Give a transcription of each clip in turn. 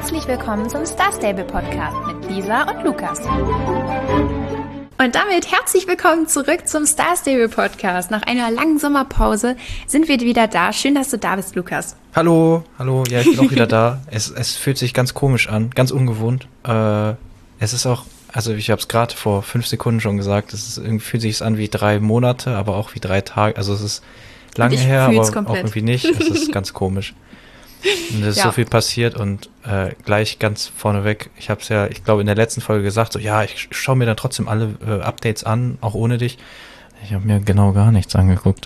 Herzlich willkommen zum Star Stable Podcast mit Lisa und Lukas. Und damit herzlich willkommen zurück zum Star Stable Podcast. Nach einer langen Sommerpause sind wir wieder da. Schön, dass du da bist, Lukas. Hallo, ja, ich bin auch wieder da. Es fühlt sich ganz komisch an, ganz ungewohnt. Es ist auch, also ich habe es gerade vor 5 Sekunden schon gesagt, irgendwie fühlt sich an wie 3 Monate, aber auch wie 3 Tage. Also es ist lange her, aber komplett. Auch irgendwie nicht. Es ist ganz komisch. Und es ist so viel passiert und gleich ganz vorneweg, ich habe es ja, ich glaube in der letzten Folge gesagt, so ja, ich schaue mir dann trotzdem alle Updates an, auch ohne dich. Ich habe mir genau gar nichts angeguckt.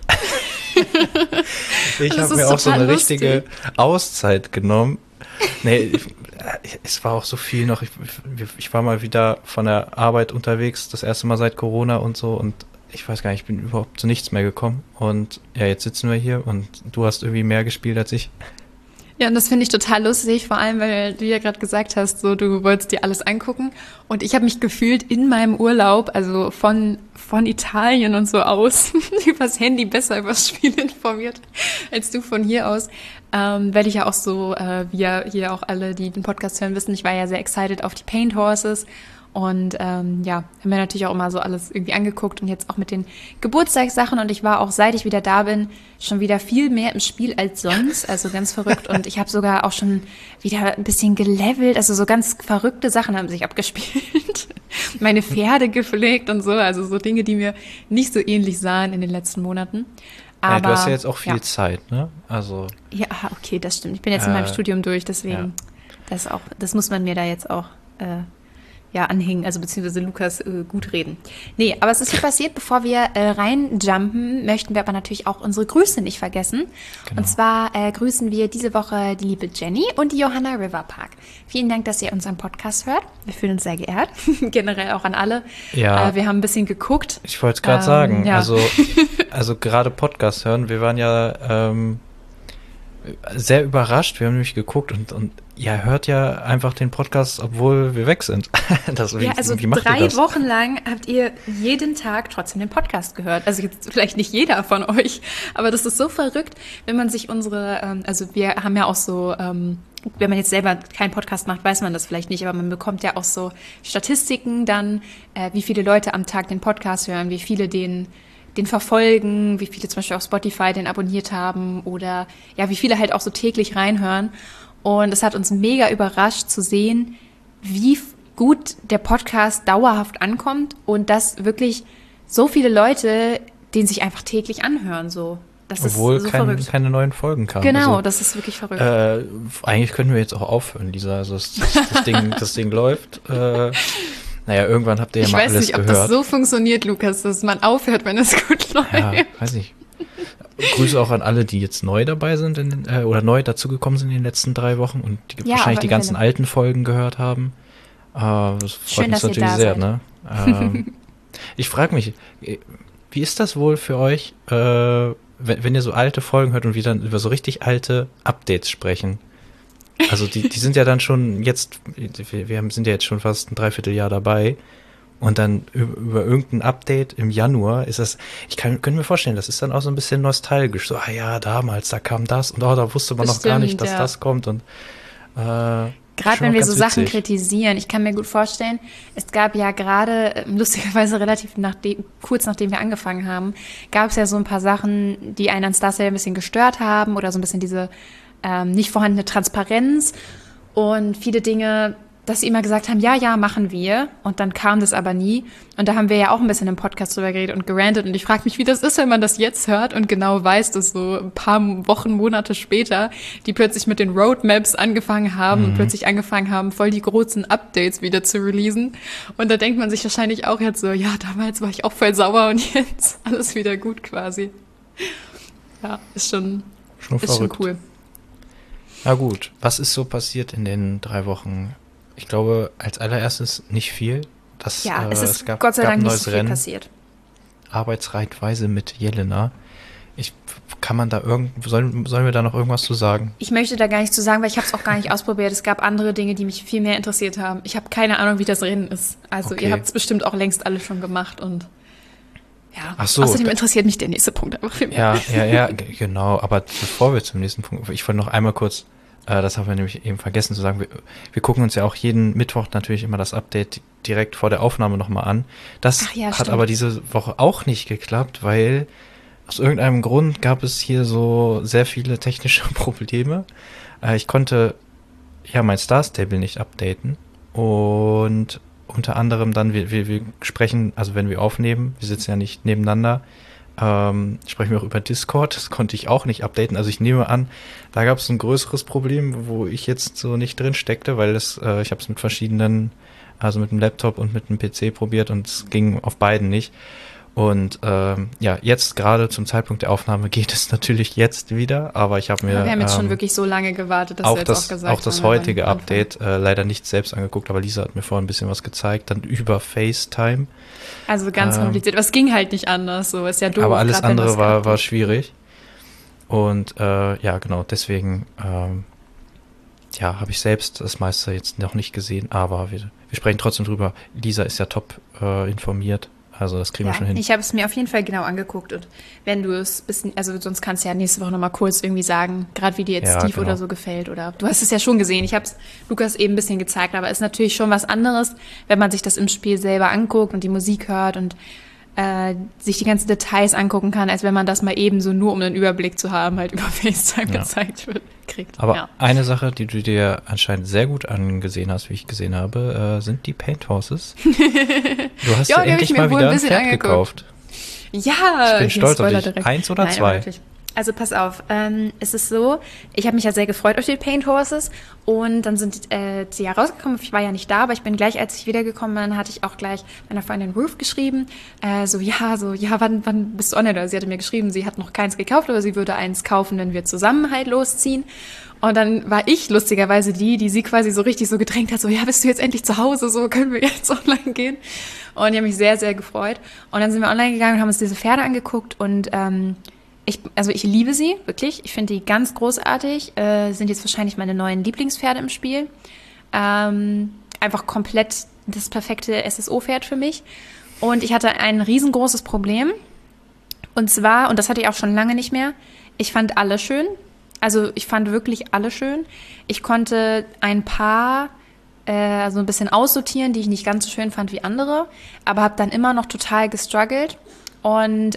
Ich habe mir auch so eine richtige Auszeit genommen. Nee, es war auch so viel noch. Ich war mal wieder von der Arbeit unterwegs, das erste Mal seit Corona und so, und ich weiß gar nicht, ich bin überhaupt zu nichts mehr gekommen. Und ja, jetzt sitzen wir hier und du hast irgendwie mehr gespielt als ich. Ja, und das finde ich total lustig, vor allem, weil du ja gerade gesagt hast, so du wolltest dir alles angucken. Und ich habe mich gefühlt in meinem Urlaub, also von Italien und so aus, übers Handy besser übers Spiel informiert, als du von hier aus. Weil ich ja auch so, wie ja hier auch alle, die den Podcast hören, wissen, ich war ja sehr excited auf die Paint Horses. Und haben wir natürlich auch immer so alles irgendwie angeguckt und jetzt auch mit den Geburtstagssachen. Und ich war auch, seit ich wieder da bin, schon wieder viel mehr im Spiel als sonst. Also ganz verrückt. Und ich habe sogar auch schon wieder ein bisschen gelevelt. Also so ganz verrückte Sachen haben sich abgespielt. Meine Pferde gepflegt und so. Also so Dinge, die mir nicht so ähnlich sahen in den letzten Monaten. Aber, ja, du hast ja jetzt auch viel Zeit, ne? Also ja, okay, das stimmt. Ich bin jetzt in meinem Studium durch, deswegen das muss man mir da jetzt auch anhängen, also beziehungsweise Lukas gut reden. Nee, aber es ist viel passiert. Bevor wir reinjumpen, möchten wir aber natürlich auch unsere Grüße nicht vergessen. Genau. Und zwar grüßen wir diese Woche die liebe Jenny und die Johanna Riverpark. Vielen Dank, dass ihr unseren Podcast hört. Wir fühlen uns sehr geehrt. Generell auch an alle. Ja. Wir haben ein bisschen geguckt. Ich wollte es gerade sagen. Ja. Also gerade Podcast hören. Wir waren ja sehr überrascht. Wir haben nämlich geguckt und ihr hört ja einfach den Podcast, obwohl wir weg sind. Wie macht 3 Wochen lang habt ihr jeden Tag trotzdem den Podcast gehört. Also jetzt vielleicht nicht jeder von euch, aber das ist so verrückt, wenn man sich also wir haben ja auch so, wenn man jetzt selber keinen Podcast macht, weiß man das vielleicht nicht, aber man bekommt ja auch so Statistiken dann, wie viele Leute am Tag den Podcast hören, wie viele den verfolgen, wie viele zum Beispiel auf Spotify den abonniert haben oder ja, wie viele halt auch so täglich reinhören. Und es hat uns mega überrascht zu sehen, wie gut der Podcast dauerhaft ankommt und dass wirklich so viele Leute den sich einfach täglich anhören. So. Das Obwohl ist so verrückt. Keine neuen Folgen kamen. Genau, also, das ist wirklich verrückt. Eigentlich können wir jetzt auch aufhören, Lisa. Also das Ding läuft. Naja, irgendwann habt ihr ja mal alles gehört. Ich weiß nicht, ob das so funktioniert, Lukas, dass man aufhört, wenn es gut läuft. Ja, weiß ich. Grüße auch an alle, die jetzt neu dabei sind oder neu dazugekommen sind in den letzten 3 Wochen und die wahrscheinlich die ganzen alten Folgen gehört haben. Das freut uns natürlich sehr, ne? Ich frage mich, wie ist das wohl für euch, wenn ihr so alte Folgen hört und wir dann über so richtig alte Updates sprechen? Also die sind ja dann schon jetzt, sind ja jetzt schon fast ein Dreivierteljahr dabei und dann über irgendein Update im Januar ist das, könnte mir vorstellen, das ist dann auch so ein bisschen nostalgisch, so, damals, da kam das und da wusste man noch gar nicht, dass das kommt und gerade wenn wir so Sachen kritisieren, ich kann mir gut vorstellen, es gab ja gerade, lustigerweise relativ kurz nachdem wir angefangen haben, gab es ja so ein paar Sachen, die einen an Star Stable ein bisschen gestört haben oder so ein bisschen diese nicht vorhandene Transparenz und viele Dinge, dass sie immer gesagt haben, ja, machen wir. Und dann kam das aber nie. Und da haben wir ja auch ein bisschen im Podcast drüber geredet und gerantet. Und ich frage mich, wie das ist, wenn man das jetzt hört und genau weiß, dass so ein paar Wochen, Monate später, die plötzlich mit den Roadmaps angefangen haben und plötzlich angefangen haben, voll die großen Updates wieder zu releasen. Und da denkt man sich wahrscheinlich auch jetzt so, ja, damals war ich auch voll sauer und jetzt alles wieder gut quasi. Ja, ist schon cool. Na gut, was ist so passiert in den 3 Wochen? Ich glaube, als allererstes nicht viel. Es gab Gott sei Dank nicht so viel passiert. Arbeitsreitweise mit Jelena. Sollen wir da noch irgendwas zu sagen? Ich möchte da gar nichts zu sagen, weil ich habe es auch gar nicht ausprobiert. Es gab andere Dinge, die mich viel mehr interessiert haben. Ich habe keine Ahnung, wie das Rennen ist. Also Ihr habt es bestimmt auch längst alle schon gemacht und ja, außerdem interessiert mich der nächste Punkt einfach viel mehr. Ja, genau. Aber bevor wir zum nächsten Punkt, ich wollte noch einmal kurz Das haben wir nämlich eben vergessen zu sagen. Wir gucken uns ja auch jeden Mittwoch natürlich immer das Update direkt vor der Aufnahme nochmal an. Das hat aber diese Woche auch nicht geklappt, weil aus irgendeinem Grund gab es hier so sehr viele technische Probleme. Ich konnte ja mein Star Stable nicht updaten und unter anderem dann, wir sprechen, also wenn wir aufnehmen, wir sitzen ja nicht nebeneinander, sprechen wir auch über Discord, das konnte ich auch nicht updaten. Also ich nehme an, da gab es ein größeres Problem, wo ich jetzt so nicht drin steckte, weil ich habe es mit verschiedenen, also mit dem Laptop und mit dem PC probiert und es ging auf beiden nicht. Und jetzt gerade zum Zeitpunkt der Aufnahme geht es natürlich jetzt wieder, aber ich habe mir... Wir haben jetzt schon wirklich so lange gewartet, dass wir jetzt auch gesagt haben. Auch das heutige Update leider nicht selbst angeguckt, aber Lisa hat mir vorhin ein bisschen was gezeigt, dann über FaceTime. Also ganz kompliziert, aber es ging halt nicht anders, so ist ja doof. Aber alles andere war schwierig und genau, deswegen habe ich selbst das meiste jetzt noch nicht gesehen, aber wir sprechen trotzdem drüber. Lisa ist ja top informiert. Also das kriegen wir schon hin. Ich habe es mir auf jeden Fall genau angeguckt und wenn du es bisschen, also sonst kannst du ja nächste Woche nochmal kurz irgendwie sagen, gerade wie dir jetzt Steve oder so gefällt oder du hast es ja schon gesehen. Ich habe es Lukas eben ein bisschen gezeigt, aber es ist natürlich schon was anderes, wenn man sich das im Spiel selber anguckt und die Musik hört und sich die ganzen Details angucken kann, als wenn man das mal eben so nur, um einen Überblick zu haben, halt über FaceTime gezeigt wird, kriegt. Aber eine Sache, die du dir anscheinend sehr gut angesehen hast, wie ich gesehen habe, sind die Paint Horses. Du hast ja endlich mal wieder ein Pferd gekauft. Ja, ich bin stolz auf dich. Direkt. 1 oder 2? Also pass auf, es ist so, ich habe mich ja sehr gefreut auf die Paint Horses und dann sind sie ja rausgekommen, ich war ja nicht da, aber ich bin gleich, als ich wiedergekommen bin, hatte ich auch gleich meiner Freundin Ruth geschrieben, wann bist du online? Sie hatte mir geschrieben, sie hat noch keins gekauft, aber sie würde eins kaufen, wenn wir zusammen halt losziehen. Und dann war ich lustigerweise die sie quasi so richtig so gedrängt hat, so, ja, bist du jetzt endlich zu Hause, so, können wir jetzt online gehen? Und die haben mich sehr, sehr gefreut. Und dann sind wir online gegangen und haben uns diese Pferde angeguckt und ich liebe sie, wirklich. Ich finde die ganz großartig. Sind jetzt wahrscheinlich meine neuen Lieblingspferde im Spiel. Einfach komplett das perfekte SSO-Pferd für mich. Und ich hatte ein riesengroßes Problem. Und zwar, und das hatte ich auch schon lange nicht mehr, ich fand alle schön. Also ich fand wirklich alle schön. Ich konnte ein paar so ein bisschen aussortieren, die ich nicht ganz so schön fand wie andere. Aber habe dann immer noch total gestruggelt. Und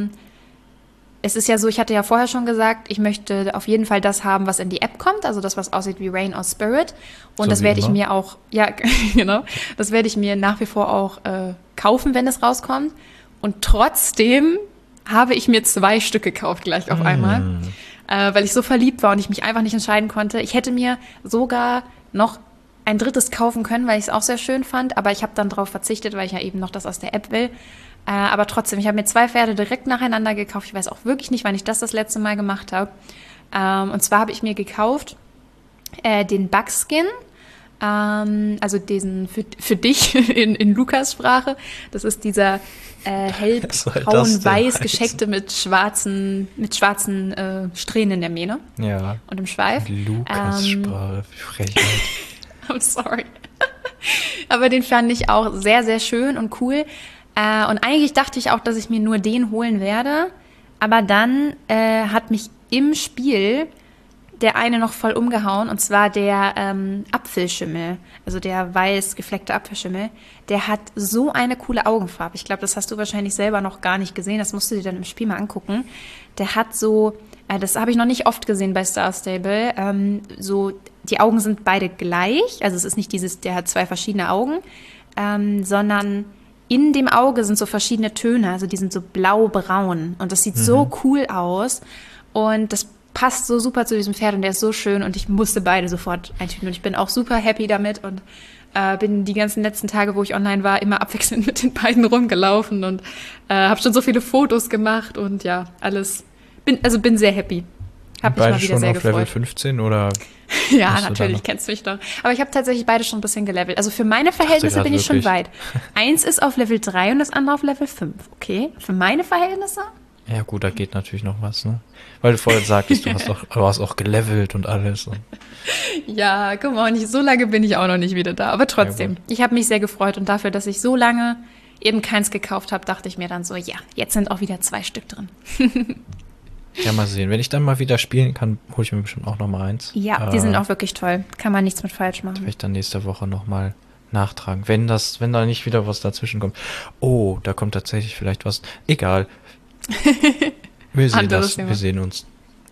es ist ja so, ich hatte ja vorher schon gesagt, ich möchte auf jeden Fall das haben, was in die App kommt, also das, was aussieht wie Rain or Spirit. Und so das werde ich mir auch, genau, das werde ich mir nach wie vor auch kaufen, wenn es rauskommt. Und trotzdem habe ich mir 2 Stück gekauft gleich auf einmal, weil ich so verliebt war und ich mich einfach nicht entscheiden konnte. Ich hätte mir sogar noch ein 3. kaufen können, weil ich es auch sehr schön fand, aber ich habe dann darauf verzichtet, weil ich ja eben noch das aus der App will. Aber trotzdem, ich habe mir 2 Pferde direkt nacheinander gekauft. Ich weiß auch wirklich nicht, wann ich das letzte Mal gemacht habe. Und zwar habe ich mir gekauft den Buckskin, also diesen für dich in Lukas Sprache. Das ist dieser hellbraun-weiß gescheckte mit schwarzen Strähnen in der Mähne und im Schweif. Lukas Sprache, Frechheit. I'm sorry. Aber den fand ich auch sehr, sehr schön und cool. Und eigentlich dachte ich auch, dass ich mir nur den holen werde. Aber dann hat mich im Spiel der eine noch voll umgehauen. Und zwar der Apfelschimmel. Also der weiß gefleckte Apfelschimmel. Der hat so eine coole Augenfarbe. Ich glaube, das hast du wahrscheinlich selber noch gar nicht gesehen. Das musst du dir dann im Spiel mal angucken. Der hat so, das habe ich noch nicht oft gesehen bei Star Stable. So, die Augen sind beide gleich. Also es ist nicht der hat 2 verschiedene Augen. Sondern in dem Auge sind so verschiedene Töne, also die sind so blau-braun und das sieht so cool aus und das passt so super zu diesem Pferd und der ist so schön und ich musste beide sofort eintüten und ich bin auch super happy damit und bin die ganzen letzten Tage, wo ich online war, immer abwechselnd mit den beiden rumgelaufen und habe schon so viele Fotos gemacht und ja, bin sehr happy. Hab mich mal wieder sehr gefreut. Level 15 oder? Ja, natürlich, kennst du mich doch. Aber ich habe tatsächlich beide schon ein bisschen gelevelt. Also für meine Verhältnisse bin ich schon weit. Eins ist auf Level 3 und das andere auf Level 5, okay? Für meine Verhältnisse? Ja gut, da geht natürlich noch was, ne? Weil du vorhin sagtest, du hast auch gelevelt und alles. Und ja, come on, so lange bin ich auch noch nicht wieder da. Aber trotzdem, ich habe mich sehr gefreut und dafür, dass ich so lange eben keins gekauft habe, dachte ich mir dann so, ja, jetzt sind auch wieder 2 Stück drin. Ja, mal sehen. Wenn ich dann mal wieder spielen kann, hole ich mir bestimmt auch noch mal eins. Ja, die sind auch wirklich toll. Kann man nichts mit falsch machen. Werde ich dann nächste Woche noch mal nachtragen. Wenn da nicht wieder was dazwischen kommt. Oh, da kommt tatsächlich vielleicht was. Egal. Wir sehen das. Wir sehen uns.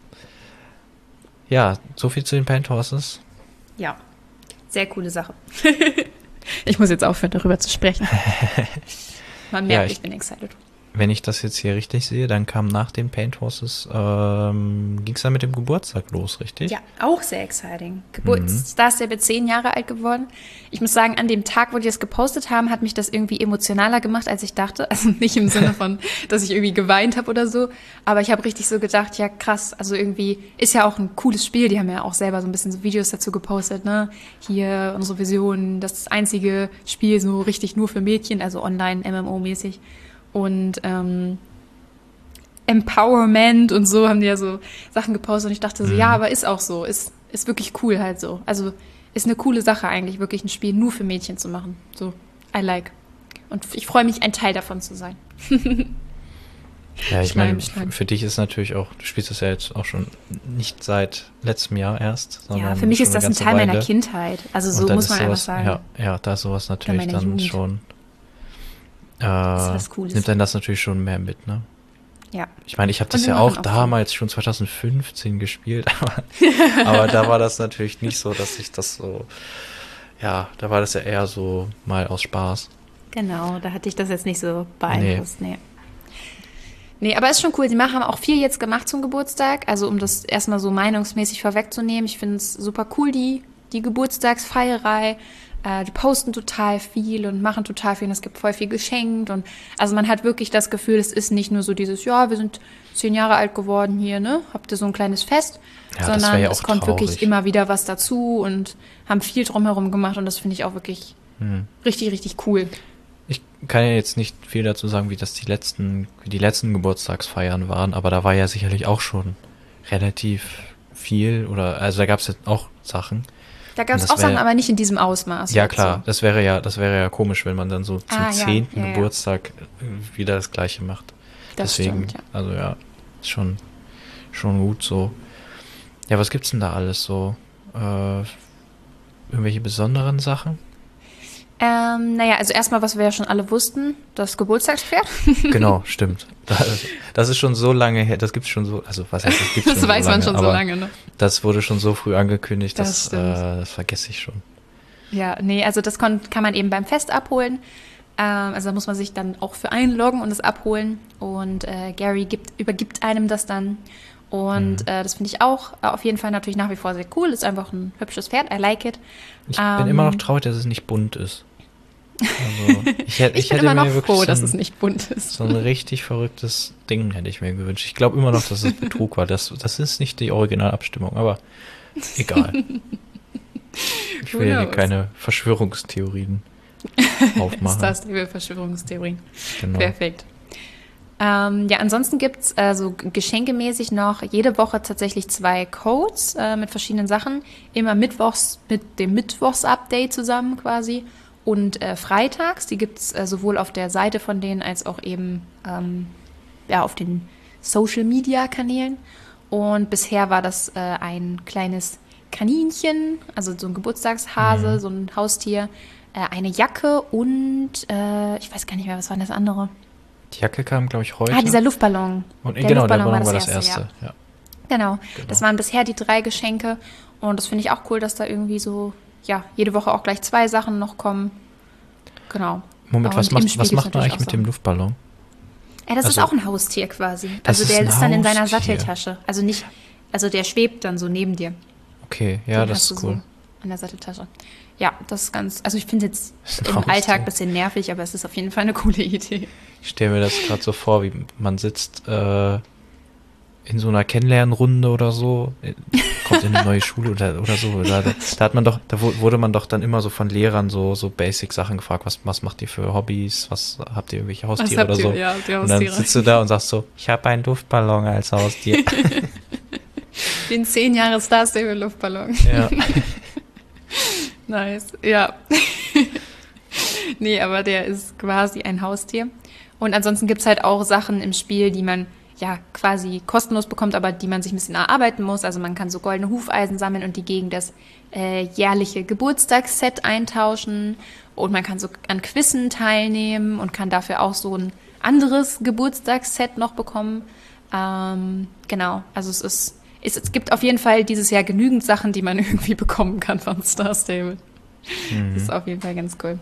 Ja, so viel zu den Paint Horses. Ja, sehr coole Sache. Ich muss jetzt aufhören, darüber zu sprechen. Man merkt, ich bin excited. Wenn ich das jetzt hier richtig sehe, dann kam nach den Paint Horses, ging es dann mit dem Geburtstag los, richtig? Ja, auch sehr exciting. Da ist der 10 Jahre alt geworden. Ich muss sagen, an dem Tag, wo die das gepostet haben, hat mich das irgendwie emotionaler gemacht, als ich dachte. Also nicht im Sinne von, dass ich irgendwie geweint habe oder so. Aber ich habe richtig so gedacht, ja krass, also irgendwie ist ja auch ein cooles Spiel. Die haben ja auch selber so ein bisschen so Videos dazu gepostet, ne? Hier unsere Vision, das einzige Spiel so richtig nur für Mädchen, also online, MMO-mäßig. Und Empowerment und so haben die ja so Sachen gepostet und ich dachte so, ja, aber ist auch so, ist wirklich cool halt so. Also ist eine coole Sache eigentlich, wirklich ein Spiel nur für Mädchen zu machen. So, I like. Und ich freue mich, ein Teil davon zu sein. Ja, ich meine, für dich ist natürlich auch, du spielst das ja jetzt auch schon nicht seit letztem Jahr erst. Ja, für mich ist das ein Teil meiner Kindheit. Also so muss man einfach sagen. Ja, da ist sowas natürlich dann Jugend. Schon. Das ist was Cooles. Nimmt dann das natürlich schon mehr mit, ne? Ja. Ich meine, ich habe das ja auch damals schon 2015 gespielt, aber da war das natürlich nicht so, dass ich das so, ja, da war das ja eher so mal aus Spaß. Genau, da hatte ich das jetzt nicht so beeinflusst, Nee, aber ist schon cool. Die haben auch viel jetzt gemacht zum Geburtstag, also um das erstmal so meinungsmäßig vorwegzunehmen. Ich finde es super cool, die Geburtstagsfeierei. Die posten total viel und machen total viel und es gibt voll viel geschenkt und also man hat wirklich das Gefühl, es ist nicht nur so dieses, ja, wir sind 10 Jahre alt geworden hier, ne, habt ihr so ein kleines Fest, sondern es kommt wirklich immer wieder was dazu und haben viel drumherum gemacht und das finde ich auch wirklich richtig, richtig cool. Ich kann ja jetzt nicht viel dazu sagen, wie die letzten Geburtstagsfeiern waren, aber da war ja sicherlich auch schon relativ viel also da gab es jetzt auch Sachen. Da gab es auch Sachen, aber nicht in diesem Ausmaß. Ja, klar. So. Das wäre ja komisch, wenn man dann so zum 10. Geburtstag wieder das Gleiche macht. Deswegen, stimmt, also ja, ist schon gut so. Ja, was gibt's denn da alles so? Irgendwelche besonderen Sachen? Also erstmal, was wir ja schon alle wussten, das Geburtstagspferd. Genau, stimmt. Das ist schon so lange her, das gibt's schon so, also was heißt, das gibt's schon so lange. Das weiß man schon so lange, ne? Das wurde schon so früh angekündigt, das vergesse ich schon. Ja, nee, also das kann man eben beim Fest abholen. Also da muss man sich dann auch für einloggen und es abholen. Und Gary übergibt einem das dann. Und das finde ich auch auf jeden Fall natürlich nach wie vor sehr cool. Ist einfach ein hübsches Pferd, I like it. Ich bin immer noch traurig, dass es nicht bunt ist. Also, ich bin immer noch froh, dass es nicht bunt ist. So ein richtig verrücktes Ding hätte ich mir gewünscht. Ich glaube immer noch, dass es Betrug war. Das ist nicht die Originalabstimmung, aber egal. Ich will hier keine Verschwörungstheorien aufmachen. Verschwörungstheorien. Genau. Perfekt. Ansonsten gibt's so geschenkemäßig noch jede Woche tatsächlich 2 Codes mit verschiedenen Sachen. Immer mittwochs mit dem Mittwochs-Update zusammen quasi. Und freitags, die gibt's sowohl auf der Seite von denen als auch eben auf den Social-Media-Kanälen. Und bisher war das ein kleines Kaninchen, also so ein Geburtstagshase, so ein Haustier, eine Jacke und ich weiß gar nicht mehr, was war das andere? Die Jacke kam, glaube ich, heute. Dieser Luftballon. Und der Luftballon war das erste. Ja. Genau, das waren bisher die 3 Geschenke. Und das finde ich auch cool, dass da irgendwie so, jede Woche auch gleich 2 Sachen noch kommen. Genau. Moment, was macht man eigentlich mit dem Luftballon? Ja, das ist auch ein Haustier quasi. Also der ist dann in deiner Satteltasche. Also der schwebt dann so neben dir. Okay, ja, das ist cool. So an der Satteltasche. Ja, das ist ganz, also ich finde es jetzt im Alltag ein bisschen nervig, aber es ist auf jeden Fall eine coole Idee. Ich stelle mir das gerade so vor, wie man sitzt in so einer Kennenlernrunde oder so, kommt in eine neue Schule oder so. Da hat man doch, da wurde man doch dann immer so von Lehrern so Basic-Sachen gefragt, was macht ihr für Hobbys, was habt ihr irgendwelche Haustiere oder so? Ja, die Haustiere. Und dann sitzt du da und sagst so, ich habe einen Luftballon als Haustier. Den 10 Jahre Star Stable Luftballon. Ja. Nice, ja. Nee, aber der ist quasi ein Haustier. Und ansonsten gibt es halt auch Sachen im Spiel, die man ja quasi kostenlos bekommt, aber die man sich ein bisschen erarbeiten muss. Also man kann so goldene Hufeisen sammeln und die gegen das jährliche Geburtstagsset eintauschen. Und man kann so an Quizzen teilnehmen und kann dafür auch so ein anderes Geburtstagsset noch bekommen. Genau, also es gibt auf jeden Fall dieses Jahr genügend Sachen, die man irgendwie bekommen kann von Star Stable. Das ist auf jeden Fall ganz cool.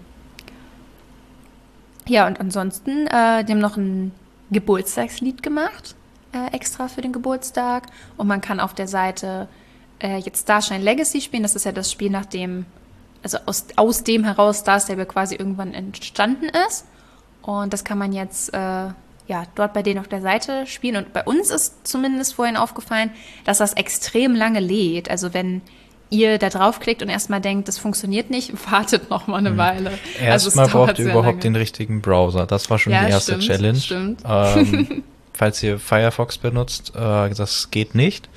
Ja, und ansonsten, die haben noch ein Geburtstagslied gemacht, extra für den Geburtstag. Und man kann auf der Seite jetzt Starshine Legacy spielen. Das ist ja das Spiel, also aus dem heraus Star Stable quasi irgendwann entstanden ist. Und das kann man jetzt dort bei denen auf der Seite spielen. Und bei uns ist zumindest vorhin aufgefallen, dass das extrem lange lädt. Also wenn ihr da draufklickt und erstmal denkt, das funktioniert nicht, wartet noch mal eine Weile. Erstmal braucht ihr überhaupt den richtigen Browser. Das war schon die erste Challenge. Stimmt. Falls ihr Firefox benutzt, das geht nicht.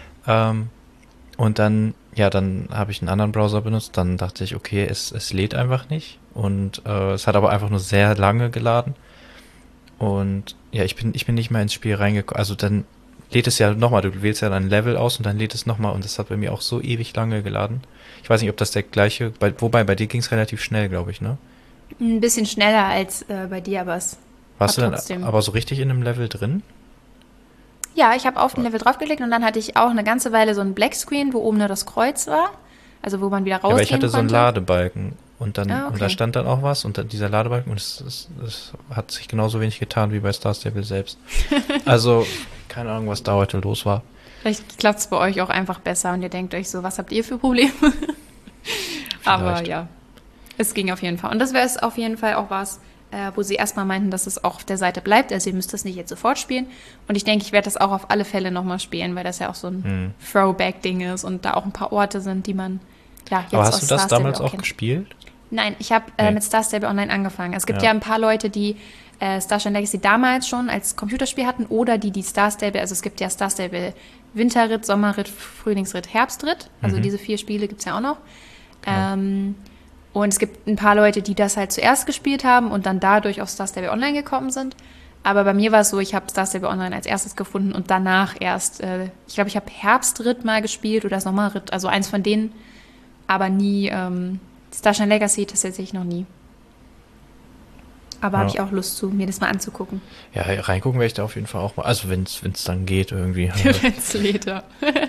Und dann habe ich einen anderen Browser benutzt. Dann dachte ich, okay, es lädt einfach nicht. Und es hat aber einfach nur sehr lange geladen. Und ja, ich bin nicht mehr ins Spiel reingekommen. Also dann lädt es ja nochmal, du wählst ja ein Level aus und dann lädt es nochmal und das hat bei mir auch so ewig lange geladen. Ich weiß nicht, ob das der gleiche, wobei bei dir ging es relativ schnell, glaube ich, ne? Ein bisschen schneller als bei dir, aber es warst du dann aber so richtig in einem Level drin? Ja, ich habe auf ein Level draufgeklickt und dann hatte ich auch eine ganze Weile so ein Blackscreen, wo oben nur das Kreuz war, also wo man wieder rausgehen konnte. Aber ich hatte so einen Ladebalken und dann und da stand dann auch was und dann dieser Ladebalken und es hat sich genauso wenig getan wie bei Star Stable selbst. Also keine Ahnung, was da heute los war. Vielleicht klappt es bei euch auch einfach besser und ihr denkt euch so, was habt ihr für Probleme? Aber ja, es ging auf jeden Fall. Und das wäre es auf jeden Fall auch was, wo sie erstmal meinten, dass es auch auf der Seite bleibt. Also ihr müsst das nicht jetzt sofort spielen. Und ich denke, ich werde das auch auf alle Fälle nochmal spielen, weil das ja auch so ein Throwback-Ding ist und da auch ein paar Orte sind, die man jetzt Aber hast du das damals auch gespielt? Nein, ich habe mit Star Stable Online angefangen. Es gibt ja ein paar Leute, die Starshine Legacy damals schon als Computerspiel hatten oder die Star Stable, also es gibt ja Star Stable Winterritt, Sommerritt, Frühlingsritt, Herbstritt. Also diese 4 Spiele gibt es ja auch noch. Genau. Und es gibt ein paar Leute, die das halt zuerst gespielt haben und dann dadurch auf Star Stable Online gekommen sind. Aber bei mir war es so, ich habe Star Stable Online als erstes gefunden und danach erst, ich glaube, ich habe Herbstritt mal gespielt oder Sommerritt, also eins von denen, aber nie Starshine Legacy tatsächlich noch nie. Aber habe ich auch Lust zu, mir das mal anzugucken. Ja, reingucken werde ich da auf jeden Fall auch mal. Also wenn es dann geht irgendwie. Wenn es lädt, ja.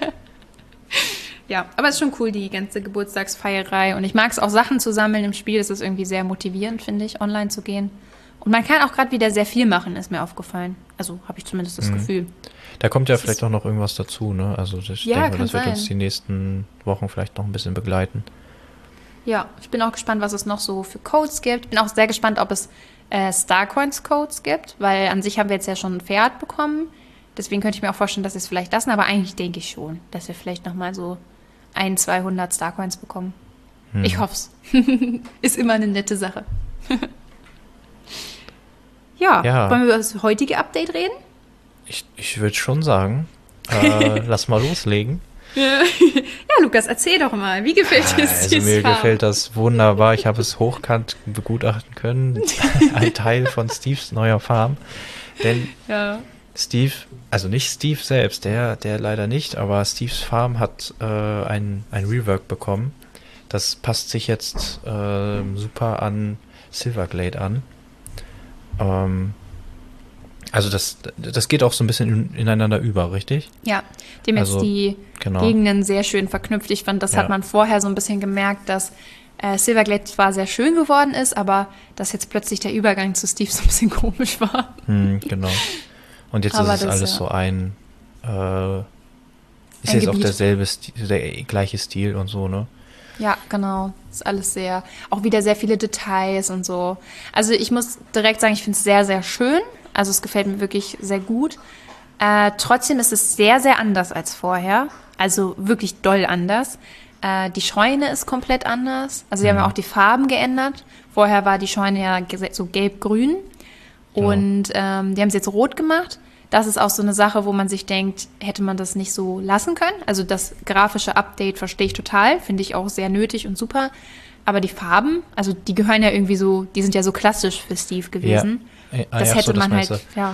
Ja, aber es ist schon cool, die ganze Geburtstagsfeierei. Und ich mag es auch, Sachen zu sammeln im Spiel. Das ist irgendwie sehr motivierend, finde ich, online zu gehen. Und man kann auch gerade wieder sehr viel machen, ist mir aufgefallen. Also habe ich zumindest das Gefühl. Da kommt ja vielleicht auch noch irgendwas dazu, ne? Also ich denke, das wird uns die nächsten Wochen vielleicht noch ein bisschen begleiten. Ja, ich bin auch gespannt, was es noch so für Codes gibt. Ich bin auch sehr gespannt, ob es Starcoins-Codes gibt, weil an sich haben wir jetzt ja schon ein Pferd bekommen. Deswegen könnte ich mir auch vorstellen, dass wir es vielleicht lassen, aber eigentlich denke ich schon, dass wir vielleicht nochmal so 200 Starcoins bekommen. Ich hoffe es. Ist immer eine nette Sache. Ja, wollen wir über das heutige Update reden? Ich würde schon sagen, lass mal loslegen. Ja, Lukas, erzähl doch mal, wie gefällt dir das? Also mir gefällt das wunderbar. Ich habe es hochkant begutachten können. Ein Teil von Steves neuer Farm. Denn Steve, also nicht Steve selbst, der leider nicht, aber Steves Farm hat ein Rework bekommen. Das passt sich jetzt super an Silverglade an. Also das geht auch so ein bisschen ineinander über, richtig? Ja, dem jetzt die Gegenden sehr schön verknüpft. Ich fand, das hat man vorher so ein bisschen gemerkt, dass Silverglade zwar sehr schön geworden ist, aber dass jetzt plötzlich der Übergang zu Steve so ein bisschen komisch war. Genau. Und jetzt aber ist es alles so ein ist jetzt Gebiet. Auch derselbe Stil, der gleiche Stil und so, ne? Ja, genau. Ist alles auch wieder sehr viele Details und so. Also ich muss direkt sagen, ich finde es sehr, sehr schön. Also es gefällt mir wirklich sehr gut. Trotzdem ist es sehr, sehr anders als vorher. Also wirklich doll anders. Die Scheune ist komplett anders. Also die haben ja auch die Farben geändert. Vorher war die Scheune ja so gelb-grün. Und die haben es jetzt rot gemacht. Das ist auch so eine Sache, wo man sich denkt, hätte man das nicht so lassen können. Also das grafische Update verstehe ich total. Finde ich auch sehr nötig und super. Aber die Farben, also die gehören ja irgendwie so, die sind ja so klassisch für Steve gewesen. Das hätte man halt,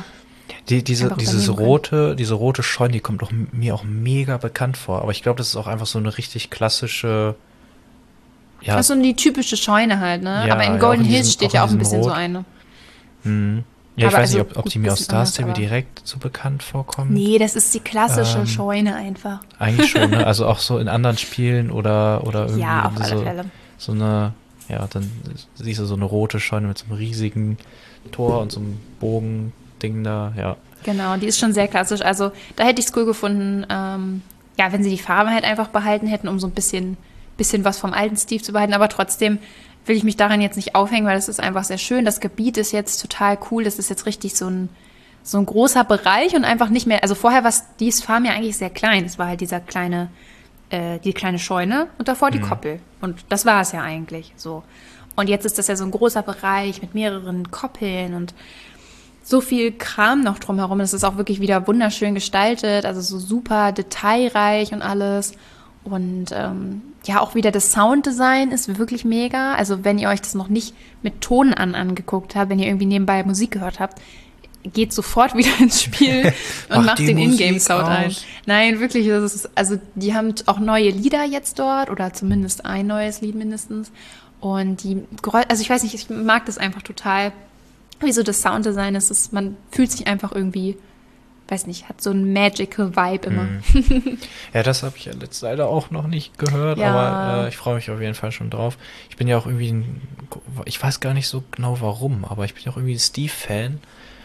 Diese rote Scheune, die kommt mir auch mega bekannt vor. Aber ich glaube, das ist auch einfach so eine richtig klassische. Ja. Das ist so die typische Scheune halt, ne? Ja, aber in Golden Hills steht ja auch ein bisschen Rot. So eine. Ja, ich weiß nicht, ob die mir aus Star Stable direkt so bekannt vorkommt. Nee, das ist die klassische Scheune einfach. Eigentlich schon, ne? Also auch so in anderen Spielen oder irgendwie ja, auf alle Fälle. So eine, ja, dann siehst du so eine rote Scheune mit so einem riesigen Tor und so einem Bogending da, ja. Genau, die ist schon sehr klassisch. Also da hätte ich es cool gefunden, ja, wenn sie die Farbe halt einfach behalten hätten, um so ein bisschen was vom alten Steve zu behalten, aber trotzdem will ich mich daran jetzt nicht aufhängen, weil das ist einfach sehr schön. Das Gebiet ist jetzt total cool. Das ist jetzt richtig so ein großer Bereich und einfach nicht mehr, also vorher war Steve's Farm ja eigentlich sehr klein. Es war halt die kleine Scheune und davor die Koppel. Und das war es ja eigentlich so. Und jetzt ist das ja so ein großer Bereich mit mehreren Koppeln und so viel Kram noch drumherum. Es ist auch wirklich wieder wunderschön gestaltet, also so super detailreich und alles. Und ja, auch wieder das Sounddesign ist wirklich mega. Also wenn ihr euch das noch nicht mit Ton angeguckt habt, wenn ihr irgendwie nebenbei Musik gehört habt, geht sofort wieder ins Spiel und macht den Ingame-Sound ein. Nein, wirklich, also die haben auch neue Lieder jetzt dort oder zumindest ein neues Lied mindestens. Und also ich weiß nicht, ich mag das einfach total, wie so das Sounddesign ist. Man fühlt sich einfach irgendwie, weiß nicht, hat so einen magical Vibe immer. Ja, das habe ich ja jetzt leider auch noch nicht gehört, ja. Aber ich freue mich auf jeden Fall schon drauf. Ich bin ja auch irgendwie, ich weiß gar nicht so genau warum, aber ich bin ja auch irgendwie ein Steve-Fan.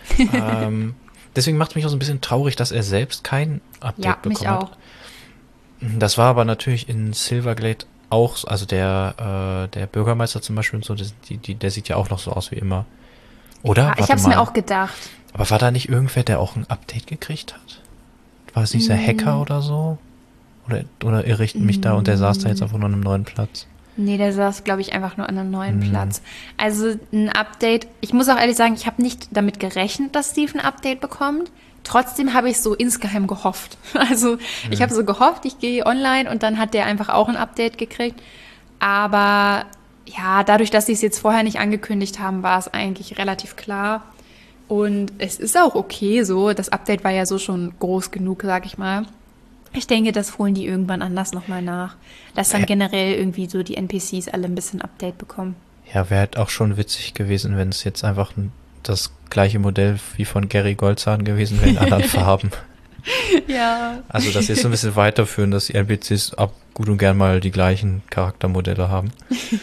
Deswegen macht es mich auch so ein bisschen traurig, dass er selbst kein Update bekommen hat. Auch. Das war aber natürlich in Silverglade auch, also der Bürgermeister zum Beispiel und so, der sieht ja auch noch so aus wie immer. Oder? Ja, ich habe es mir auch gedacht. Aber war da nicht irgendwer, der auch ein Update gekriegt hat? War es nicht der Hacker oder so? Oder irre ich mich da und der saß da jetzt einfach nur an einem neuen Platz? Nee, der saß, glaube ich, einfach nur an einem neuen Platz. Also ein Update, ich muss auch ehrlich sagen, ich habe nicht damit gerechnet, dass Steve ein Update bekommt. Trotzdem habe ich so insgeheim gehofft. Also ich habe so gehofft, ich gehe online und dann hat der einfach auch ein Update gekriegt. Aber ja, dadurch, dass sie es jetzt vorher nicht angekündigt haben, war es eigentlich relativ klar. Und es ist auch okay so. Das Update war ja so schon groß genug, sag ich mal. Ich denke, das holen die irgendwann anders nochmal nach. Dass dann generell irgendwie so die NPCs alle ein bisschen Update bekommen. Ja, wäre halt auch schon witzig gewesen, wenn es jetzt einfach das gleiche Modell wie von Gary Goldzahn gewesen wäre in anderen Farben. Ja. Also, dass sie jetzt so ein bisschen weiterführen, dass die NPCs gut und gern mal die gleichen Charaktermodelle haben.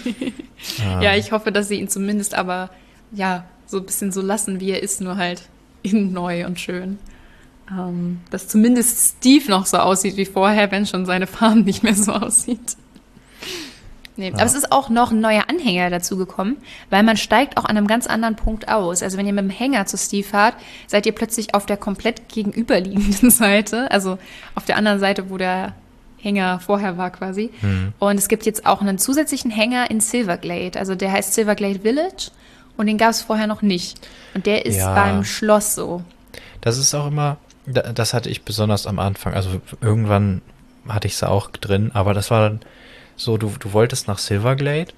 Ja, ich hoffe, dass sie ihn zumindest aber, ja, so ein bisschen so lassen, wie er ist, nur halt in neu und schön. Dass zumindest Steve noch so aussieht wie vorher, wenn schon seine Farm nicht mehr so aussieht. Nee, ja. Aber es ist auch noch ein neuer Anhänger dazu gekommen, weil man steigt auch an einem ganz anderen Punkt aus. Also wenn ihr mit dem Hänger zu Steve fahrt, seid ihr plötzlich auf der komplett gegenüberliegenden Seite, also auf der anderen Seite, wo der Hänger vorher war quasi. Und es gibt jetzt auch einen zusätzlichen Hänger in Silverglade. Also der heißt Silverglade Village und den gab es vorher noch nicht. Und der ist beim Schloss so. Das ist auch immer, das hatte ich besonders am Anfang, also irgendwann hatte ich es auch drin, aber das war dann so, du wolltest nach Silverglade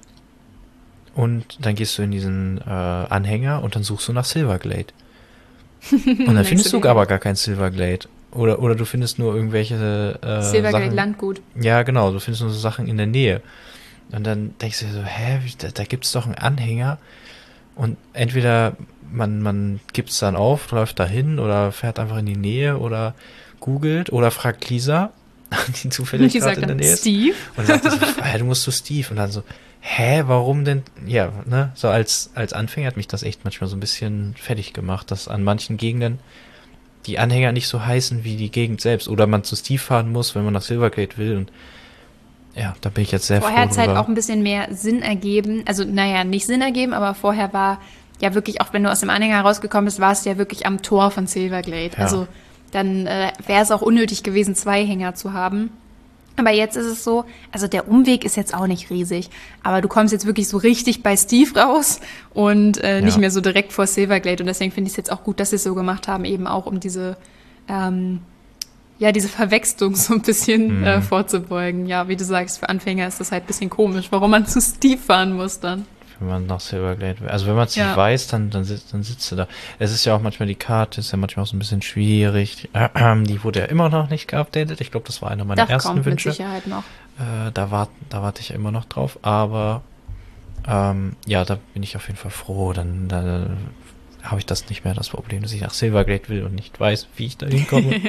und dann gehst du in diesen Anhänger und dann suchst du nach Silverglade. Und dann findest du aber gar kein Silverglade. Oder du findest nur irgendwelche Silverglade Sachen. Landgut. Ja, genau, du findest nur so Sachen in der Nähe. Und dann denkst du dir so, da gibt es doch einen Anhänger und entweder man gibt es dann auf, läuft dahin oder fährt einfach in die Nähe oder googelt oder fragt Lisa, die zufällig gerade in der Nähe ist. Steve? Und sagt so, du musst zu Steve. Und dann so, warum denn? Ja, ne, so als Anfänger hat mich das echt manchmal so ein bisschen fertig gemacht, dass an manchen Gegenden die Anhänger nicht so heißen wie die Gegend selbst. Oder man zu Steve fahren muss, wenn man nach Silverglade will. Und ja, da bin ich jetzt sehr froh Vorher hat es halt drüber. auch ein bisschen mehr Sinn ergeben. Also, naja, nicht Sinn ergeben, aber vorher war ja wirklich, auch wenn du aus dem Anhänger rausgekommen bist, warst du ja wirklich am Tor von Silverglade. Ja. Also dann wäre es auch unnötig gewesen, 2 Hänger zu haben. Aber jetzt ist es so, also der Umweg ist jetzt auch nicht riesig, aber du kommst jetzt wirklich so richtig bei Steve raus und nicht mehr so direkt vor Silverglade. Und deswegen finde ich es jetzt auch gut, dass sie es so gemacht haben, eben auch um diese diese Verwechslung so ein bisschen vorzubeugen. Ja, wie du sagst, für Anfänger ist das halt ein bisschen komisch, warum man zu Steve fahren muss dann. wenn man nach Silverglade will. Also wenn man es nicht weiß, dann sitzt du da. Es ist ja auch manchmal, die Karte ist ja manchmal auch so ein bisschen schwierig. Die wurde ja immer noch nicht geupdatet. Ich glaube, das war einer meiner ersten Wünsche. Mit Sicherheit noch. Da warte ich ja immer noch drauf. Aber da bin ich auf jeden Fall froh. Dann habe ich das nicht mehr, das Problem, dass ich nach Silverglade will und nicht weiß, wie ich da hinkomme.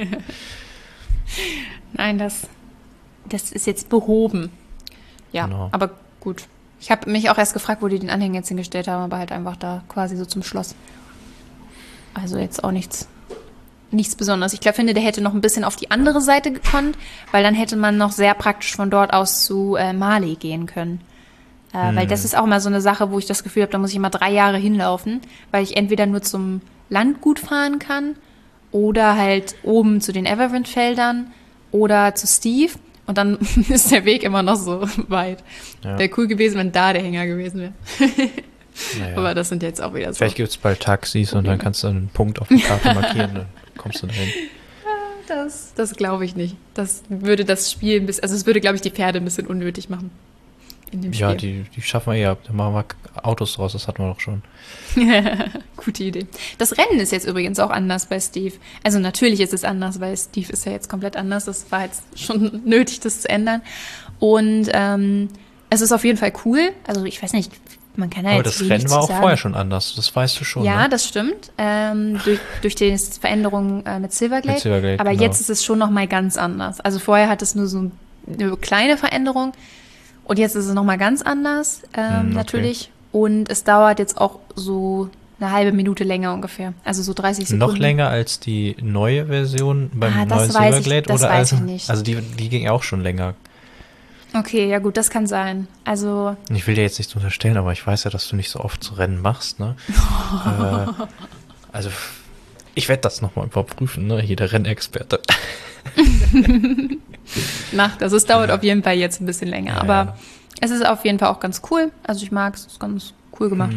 Nein, das ist jetzt behoben. Ja, genau. Aber gut. Ich habe mich auch erst gefragt, wo die den Anhänger jetzt hingestellt haben, aber halt einfach da quasi so zum Schloss. Also jetzt auch nichts Besonderes. Ich finde, der hätte noch ein bisschen auf die andere Seite gekonnt, weil dann hätte man noch sehr praktisch von dort aus zu Marley gehen können. Weil das ist auch mal so eine Sache, wo ich das Gefühl habe, da muss ich immer 3 Jahre hinlaufen, weil ich entweder nur zum Landgut fahren kann oder halt oben zu den Everwind-Feldern oder zu Steve. Und dann ist der Weg immer noch so weit. Ja. Wäre cool gewesen, wenn da der Hänger gewesen wäre. Naja. Aber das sind jetzt auch wieder so. Vielleicht gibt es bald Taxis und dann kannst du einen Punkt auf der Karte markieren, dann kommst du dahin. Das glaube ich nicht. Das würde das Spiel es würde, glaube ich, die Pferde ein bisschen unnötig machen. In dem Spiel. Ja, die schaffen wir ja. Da machen wir Autos draus, das hatten wir doch schon. Gute Idee. Das Rennen ist jetzt übrigens auch anders bei Steve. Also natürlich ist es anders, weil Steve ist ja jetzt komplett anders. Das war jetzt schon nötig, das zu ändern. Und es ist auf jeden Fall cool. Also ich weiß nicht, man kann ja aber jetzt das Rennen war auch vorher schon anders, das weißt du schon. Ja, ne? Das stimmt. Durch die Veränderung mit Silverglade. Aber genau. Jetzt ist es schon nochmal ganz anders. Also vorher hat es nur so eine kleine Veränderung. Und jetzt ist es nochmal ganz anders, natürlich. Und es dauert jetzt auch so eine halbe Minute länger ungefähr. Also so 30 Sekunden. Noch länger als die neue Version beim neuen Silverglade? Das weiß ich nicht. Also die ging auch schon länger. Okay, ja gut, das kann sein. Also ich will dir jetzt nichts unterstellen, aber ich weiß ja, dass du nicht so oft so Rennen machst, ne? Also ich werde das nochmal überprüfen, ne? Hier der Rennexperte. Macht das. Es dauert auf jeden Fall jetzt ein bisschen länger, aber es ist auf jeden Fall auch ganz cool. Also ich mag es, ist ganz cool gemacht.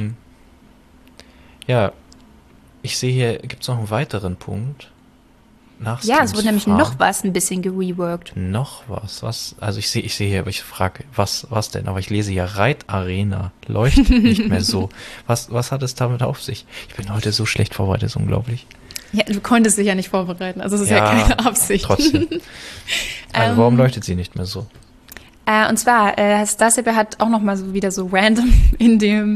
Ja, ich sehe hier, gibt es noch einen weiteren Punkt. Ja, es wurde nämlich noch was ein bisschen gereworked. Noch was? Was? Also ich sehe hier, aber ich frage, was denn? Aber ich lese hier Reitarena. Leuchtet nicht mehr so. Was hat es damit auf sich? Ich bin heute so schlecht vorbereitet, ist unglaublich. Ja, du konntest dich ja nicht vorbereiten. Also es ist ja keine Absicht. Trotzdem. Also warum leuchtet sie nicht mehr so? Und zwar, Star Stable hat auch noch mal so wieder so random in dem,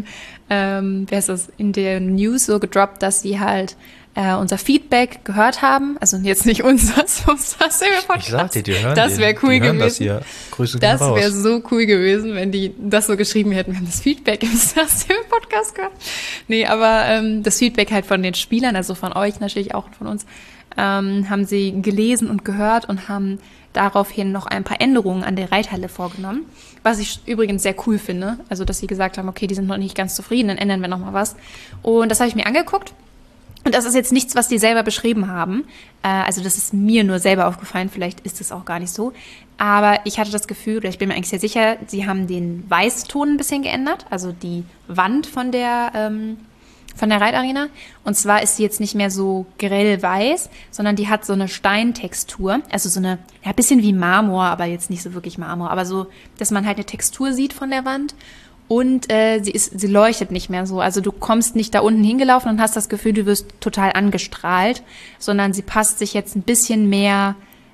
in der News so gedroppt, dass sie halt unser Feedback gehört haben. Also jetzt nicht unser Star Stable Podcast. Ich sag dir, die hören das wäre cool gewesen. Das hier. Grüße das wäre so cool gewesen, wenn die das so geschrieben hätten. Wir haben das Feedback im Star Stable Podcast gehört. Nee, aber das Feedback halt von den Spielern, also von euch natürlich auch und von uns, haben sie gelesen und gehört und haben daraufhin noch ein paar Änderungen an der Reithalle vorgenommen, was ich übrigens sehr cool finde. Also, dass sie gesagt haben, okay, die sind noch nicht ganz zufrieden, dann ändern wir noch mal was. Und das habe ich mir angeguckt. Und das ist jetzt nichts, was die selber beschrieben haben. Also das ist mir nur selber aufgefallen, vielleicht ist es auch gar nicht so. Aber ich hatte das Gefühl, oder ich bin mir eigentlich sehr sicher, sie haben den Weißton ein bisschen geändert, also die Wand von der Reitarena. Und zwar ist sie jetzt nicht mehr so grell weiß, sondern die hat so eine Steintextur. Also so eine, ja, bisschen wie Marmor, aber jetzt nicht so wirklich Marmor. Aber so, dass man halt eine Textur sieht von der Wand. Und sie leuchtet nicht mehr so. Also du kommst nicht da unten hingelaufen und hast das Gefühl, du wirst total angestrahlt, sondern sie passt sich jetzt ein bisschen mehr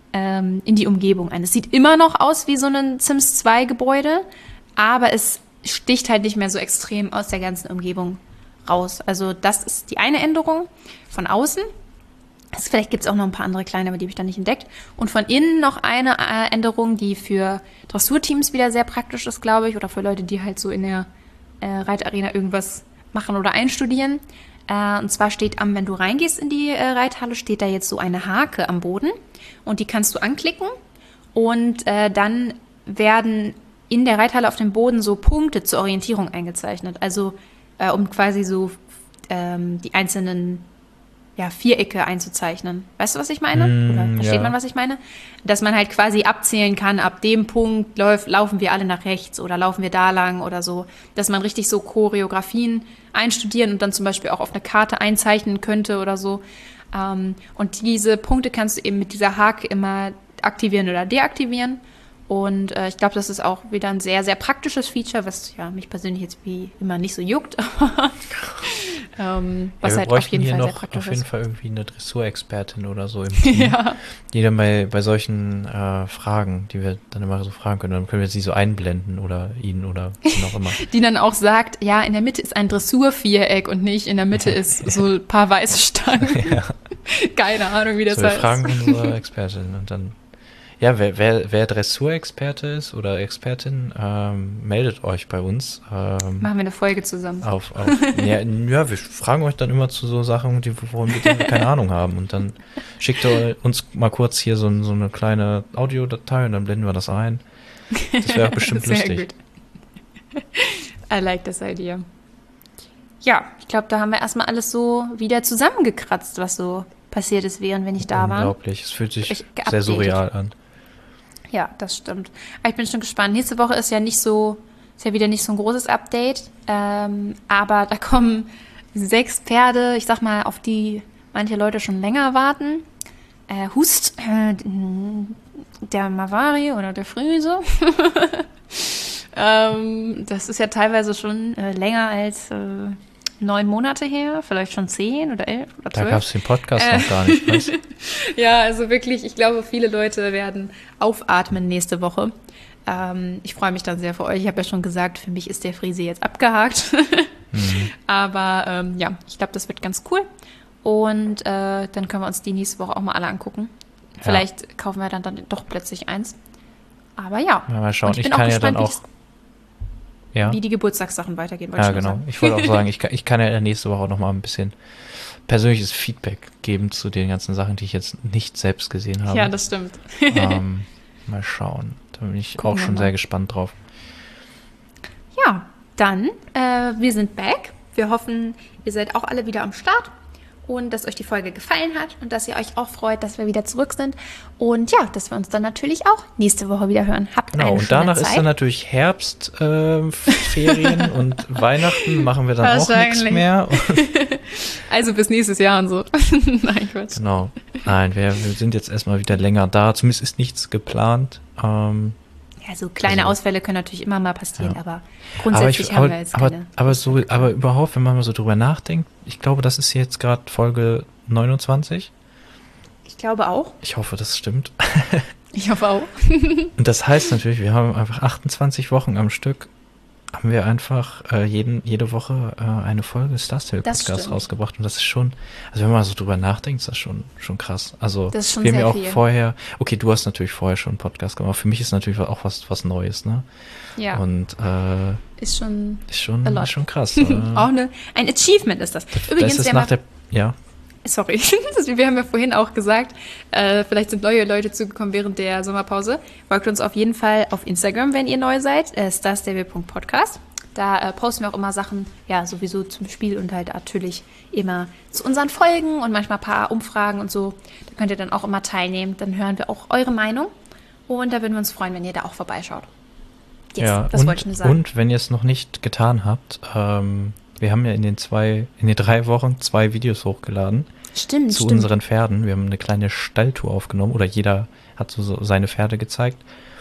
in die Umgebung ein. Es sieht immer noch aus wie so ein Sims 2 Gebäude, aber es sticht halt nicht mehr so extrem aus der ganzen Umgebung raus. Also das ist die eine Änderung von außen. Vielleicht gibt es auch noch ein paar andere kleine, aber die habe ich dann nicht entdeckt. Und von innen noch eine Änderung, die für Dressurteams wieder sehr praktisch ist, glaube ich, oder für Leute, die halt so in der Reitarena irgendwas machen oder einstudieren. Und zwar steht wenn du reingehst in die Reithalle, steht da jetzt so eine Hake am Boden und die kannst du anklicken und dann werden in der Reithalle auf dem Boden so Punkte zur Orientierung eingezeichnet. Also um quasi so die einzelnen Vierecke einzuzeichnen. Weißt du, was ich meine? Oder versteht man, was ich meine? Dass man halt quasi abzählen kann, ab dem Punkt laufen wir alle nach rechts oder laufen wir da lang oder so. Dass man richtig so Choreografien einstudieren und dann zum Beispiel auch auf eine Karte einzeichnen könnte oder so. Und diese Punkte kannst du eben mit dieser Hake immer aktivieren oder deaktivieren. Und ich glaube, das ist auch wieder ein sehr, sehr praktisches Feature, was ja mich persönlich jetzt wie immer nicht so juckt, aber was halt auf jeden Fall sehr praktisch ist. Auf jeden Fall irgendwie eine Dressurexpertin oder so im Team, die dann bei solchen Fragen, die wir dann immer so fragen können, dann können wir sie so einblenden oder ihn oder wie auch immer. Die dann auch sagt, ja, in der Mitte ist ein Dressurviereck und nicht in der Mitte ist so ein paar weiße Stangen. Ja. Keine Ahnung, wie das heißt. Wir fragen unsere Expertin und dann ja, wer Dressurexperte ist oder Expertin, meldet euch bei uns. Machen wir eine Folge zusammen. Ja, wir fragen euch dann immer zu so Sachen, worum wir keine Ahnung haben. Und dann schickt ihr uns mal kurz hier so eine kleine Audiodatei und dann blenden wir das ein. Das wäre auch bestimmt lustig. Gut. I like this idea. Ja, ich glaube, da haben wir erstmal alles so wieder zusammengekratzt, was so passiert ist, während wir nicht da waren. Unglaublich, es fühlt sich sehr surreal an. Ja, das stimmt. Aber ich bin schon gespannt. Nächste Woche ist ja wieder nicht so ein großes Update. Aber da kommen 6 Pferde, ich sag mal, auf die manche Leute schon länger warten. Hust, der Mavari oder der Friese. Das ist ja teilweise schon länger als 9 Monate her, vielleicht schon 10 oder 11 oder 12. Da gab es den Podcast noch gar nicht, was? Ja, also wirklich, ich glaube, viele Leute werden aufatmen nächste Woche. Ich freue mich dann sehr für euch. Ich habe ja schon gesagt, für mich ist der Friese jetzt abgehakt. Aber ja, ich glaube, das wird ganz cool. Und dann können wir uns die nächste Woche auch mal alle angucken. Vielleicht kaufen wir dann doch plötzlich eins. Aber ja. Mal schauen. Und ich kann gespannt, ja dann auch wie die Geburtstagssachen weitergehen. Ja, genau. Ich wollte auch sagen, ich kann ja nächste Woche auch noch mal ein bisschen persönliches Feedback geben zu den ganzen Sachen, die ich jetzt nicht selbst gesehen habe. Ja, das stimmt. Mal schauen. Da bin ich auch schon sehr gespannt drauf. Ja, dann, wir sind back. Wir hoffen, ihr seid auch alle wieder am Start. Und dass euch die Folge gefallen hat und dass ihr euch auch freut, dass wir wieder zurück sind. Und ja, dass wir uns dann natürlich auch nächste Woche wieder hören. Habt eine schöne Zeit. Und danach ist dann natürlich Herbstferien und Weihnachten machen wir dann auch nichts mehr. Also bis nächstes Jahr und so. Nein, Quatsch. Genau. Nein, wir sind jetzt erstmal wieder länger da. Zumindest ist nichts geplant. Ja, so kleine Ausfälle können natürlich immer mal passieren, aber grundsätzlich haben wir jetzt keine. Aber überhaupt, wenn man mal so drüber nachdenkt, ich glaube, das ist jetzt gerade Folge 29. Ich glaube auch. Ich hoffe, das stimmt. Ich hoffe auch. Und das heißt natürlich, wir haben einfach 28 Wochen am Stück, haben wir einfach jede Woche eine Folge Star Stable Podcast rausgebracht. Und das ist schon, also wenn man mal so drüber nachdenkt, ist das schon krass. Also das ist schon wir haben sehr ja auch viel. Vorher, okay, du hast natürlich vorher schon einen Podcast gemacht, aber für mich ist natürlich auch was Neues, ne? Ja. Und ist schon krass. Auch ein Achievement ist das. Übrigens, das sorry, wir haben ja vorhin auch gesagt, vielleicht sind neue Leute zugekommen während der Sommerpause. Folgt uns auf jeden Fall auf Instagram, wenn ihr neu seid, starstable.podcast. Da posten wir auch immer Sachen, ja, sowieso zum Spiel und halt natürlich immer zu unseren Folgen und manchmal ein paar Umfragen und so. Da könnt ihr dann auch immer teilnehmen. Dann hören wir auch eure Meinung und da würden wir uns freuen, wenn ihr da auch vorbeischaut. Yes, ja, das wollte ich nur sagen. Und wenn ihr es noch nicht getan habt, wir haben ja in den 3 Wochen 2 Videos hochgeladen. Stimmt. Zu unseren Pferden. Wir haben eine kleine Stalltour aufgenommen oder jeder hat so seine Pferde gezeigt.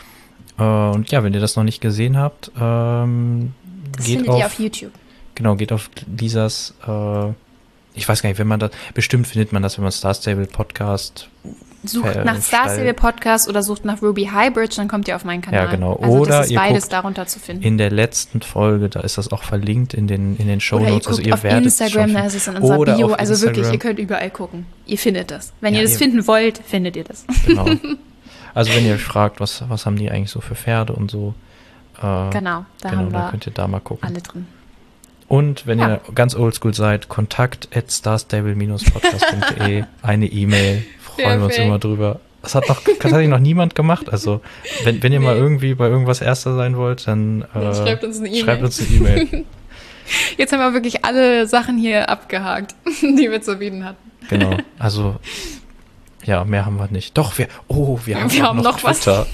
Und ja, wenn ihr das noch nicht gesehen habt, das findet ihr auf YouTube. Genau, geht auf Lisas, ich weiß gar nicht, bestimmt findet man das, wenn man Star Stable Podcast sucht nach Star Stable Podcast oder sucht nach Ruby Highbridge, dann kommt ihr auf meinen Kanal. Ja, genau. Also oder das ist beides darunter zu finden. In der letzten Folge, da ist das auch verlinkt in den Shownotes. Oder ihr guckt auf Instagram, da ist es in unserer Bio. Also wirklich, ihr könnt überall gucken. Ihr findet das. Wenn ihr das finden wollt, findet ihr das. Genau. Also wenn ihr euch fragt, was haben die eigentlich so für Pferde und so. Genau, dann könnt ihr da mal gucken. Alle drin. Und wenn ihr ganz oldschool seid, kontakt@starstable-podcast.de, eine E-Mail, freuen wir uns immer drüber. Das hat tatsächlich noch niemand gemacht. Also wenn ihr mal irgendwie bei irgendwas Erster sein wollt, dann schreibt uns eine E-Mail. Jetzt haben wir wirklich alle Sachen hier abgehakt, die wir zu bieten hatten. Genau, also ja, mehr haben wir nicht. Doch, wir haben noch Twitter.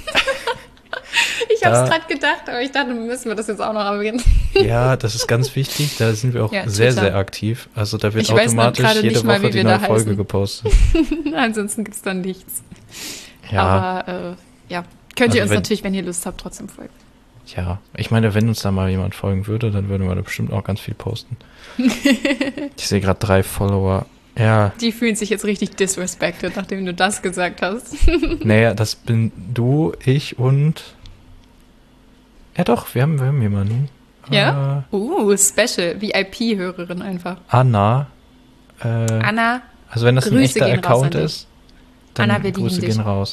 Ich habe es gerade gedacht, aber ich dachte, müssen wir das jetzt auch noch erwähnen. Ja, das ist ganz wichtig. Da sind wir auch sehr, sehr aktiv. Also da wird automatisch jede Woche die neue Folge gepostet. Ansonsten gibt es dann nichts. Ja. Aber ja, Könnt ihr uns natürlich, wenn ihr Lust habt, trotzdem folgen. Ja, ich meine, wenn uns da mal jemand folgen würde, dann würden wir da bestimmt auch ganz viel posten. Ich sehe gerade 3 Follower. Ja. Die fühlen sich jetzt richtig disrespected, nachdem du das gesagt hast. Naja, das bin du, ich und... Ja doch, wir haben jemanden. Ja? Special, VIP-Hörerin einfach. Anna. Anna, also wenn das ein echter Account ist, dann Anna, wir Grüße gehen raus.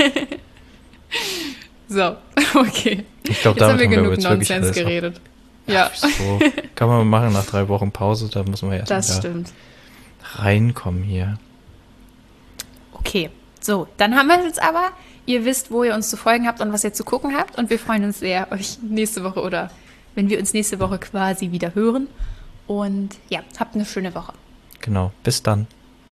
So, okay. Ich glaube, damit haben wir genug Nonsens geredet. Ja. So. Kann man mal machen nach 3 Wochen Pause, da muss man erst reinkommen hier. Okay, so, dann haben wir es jetzt aber. Ihr wisst, wo ihr uns zu folgen habt und was ihr zu gucken habt. Und wir freuen uns sehr, euch nächste Woche oder wenn wir uns nächste Woche quasi wieder hören. Und ja, habt eine schöne Woche. Genau, bis dann.